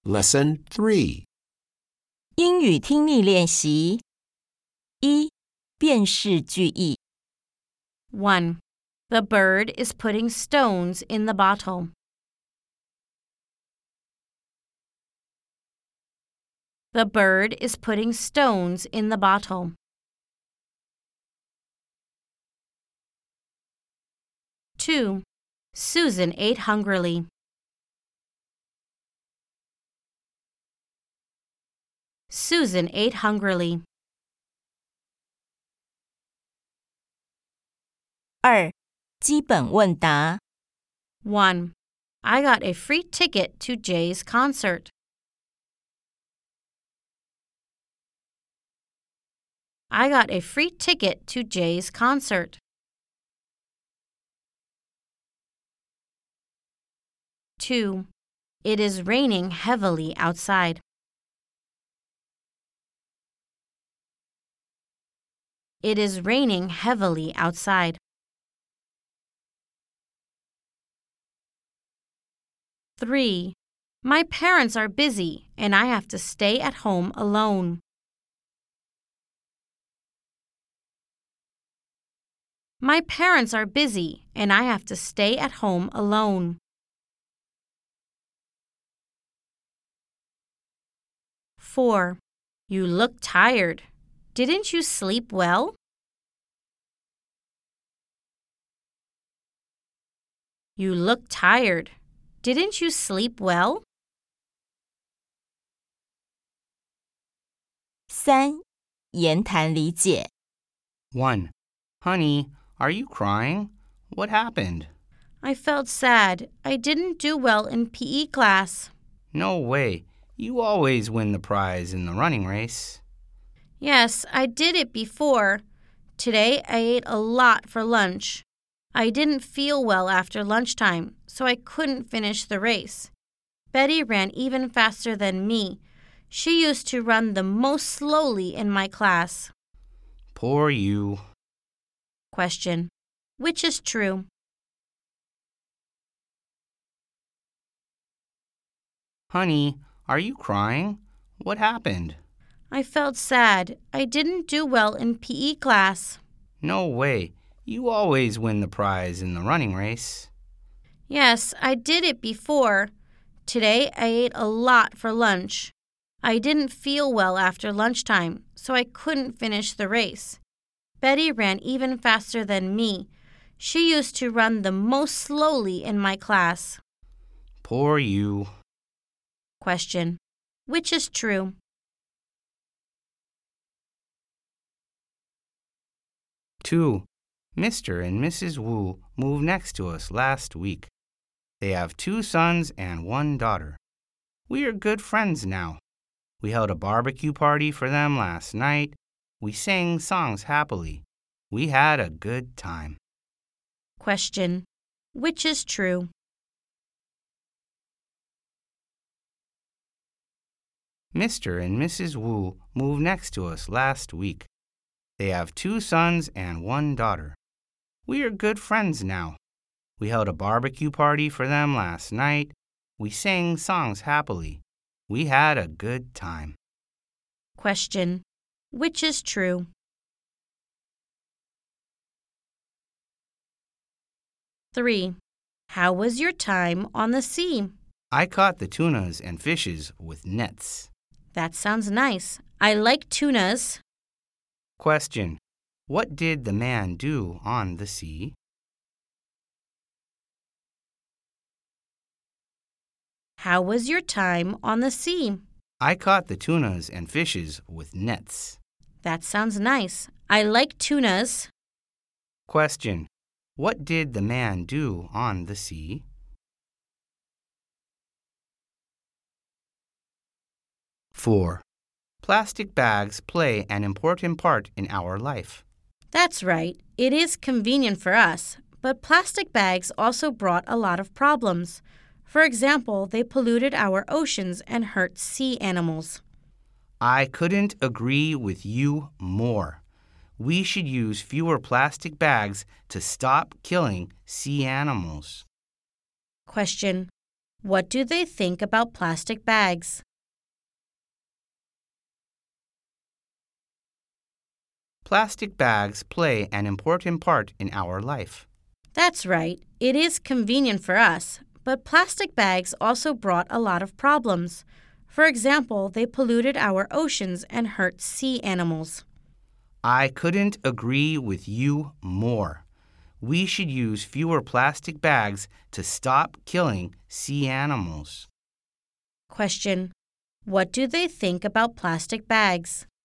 Lesson 3. 英语听力练习一、辨识句意。 1. The bird is putting stones in the bottle. The bird is putting stones in the bottle. 2. Susan ate hungrily. Susan ate hungrily. 二、基本问答。 1. I got a free ticket to Jay's concert. I got a free ticket to Jay's concert. 2. It is raining heavily outside. It is raining heavily outside. 3. My parents are busy and I have to stay at home alone. My parents are busy and I have to stay at home alone. 4. You look tired. Didn't you sleep well? You look tired. Didn't you sleep well? 三、言谈理解。 1. Honey, are you crying? What happened? I felt sad. I didn't do well in PE class. No way. You always win the prize in the running race. Yes, I did it before. Today I ate a lot for lunch. I didn't feel well after lunchtime, so I couldn't finish the race. Betty ran even faster than me. She used to run the most slowly in my class. Poor you. Question. Which is true? Honey, are you crying? What happened? I felt sad. I didn't do well in PE class. No way. You always win the prize in the running race. Yes, I did it before. Today I ate a lot for lunch. I didn't feel well after lunchtime, so I couldn't finish the race. Betty ran even faster than me. She used to run the most slowly in my class. Poor you. Question. Which is true? Two. Mr. and Mrs. Wu moved next to us last week. They have 2 sons and 1 daughter. We are good friends now. We held a barbecue party for them last night. We sang songs happily. We had a good time. Question. Which is true? Mr. and Mrs. Wu moved next to us last week. They have 2 sons and 1 daughter. We are good friends now. We held a barbecue party for them last night. We sang songs happily. We had a good time. Question. Which is true? Three. How was your time on the sea? I caught the tunas and fishes with nets. That sounds nice. I like tunas. Question. What did the man do on the sea? How was your time on the sea? I caught the tunas and fishes with nets. That sounds nice. I like tunas. Question. What did the man do on the sea? 4. Plastic bags play an important part in our life. That's right. It is convenient for us, but plastic bags also brought a lot of problems. For example, they polluted our oceans and hurt sea animals. I couldn't agree with you more. We should use fewer plastic bags to stop killing sea animals. Question. What do they think about plastic bags? Plastic bags play an important part in our life. That's right. It is convenient for us, but plastic bags also brought a lot of problems. For example, they polluted our oceans and hurt sea animals. I couldn't agree with you more. We should use fewer plastic bags to stop killing sea animals. Question: What do they think about plastic bags?